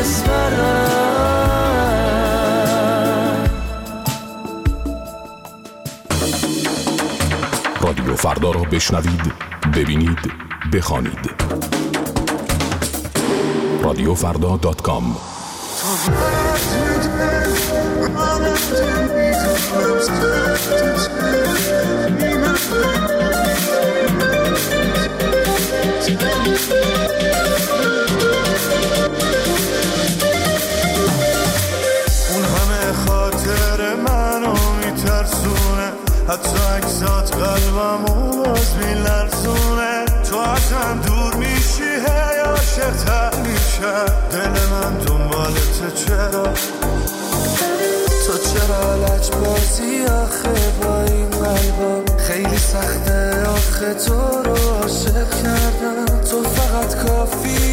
پس فردا. رادیو فردا را بشنوید، ببینید، بخوانید. رادیوفردا.com. اون همه خاطر منو میترسونه، حتی اگزات قلبمو باز میلرزونه. تو ازم دور میشی هی عاشق‌تر میشه، دل من دنبالته چرا؟ تو چرا لجبازی آخه با این قلبم؟ خیلی سخته آخه تو رو عاشق کردم. تو فقط کافی